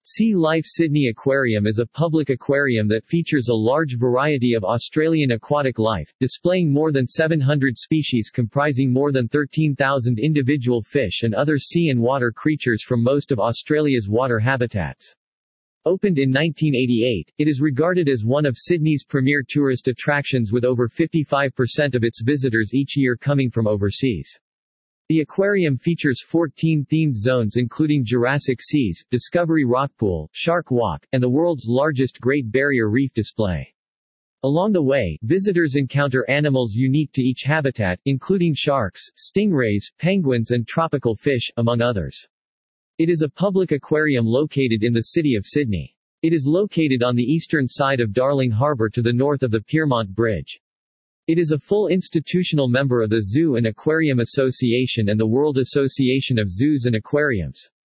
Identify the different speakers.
Speaker 1: Sea Life Sydney Aquarium is a public aquarium that features a large variety of Australian aquatic life, displaying more than 700 species comprising more than 13,000 individual fish and other sea and water creatures from most of Australia's water habitats. Opened in 1988, it is regarded as one of Sydney's premier tourist attractions, with over 55% of its visitors each year coming from overseas. The aquarium features 14 themed zones including Jurassic Seas, Discovery Rockpool, Shark Walk, and the world's largest Great Barrier Reef display. Along the way, visitors encounter animals unique to each habitat, including sharks, stingrays, penguins and tropical fish, among others. It is a public aquarium located in the city of Sydney. It is located on the eastern side of Darling Harbour to the north of the Pyrmont Bridge. It is a full institutional member of the Zoo and Aquarium Association and the World Association of Zoos and Aquariums.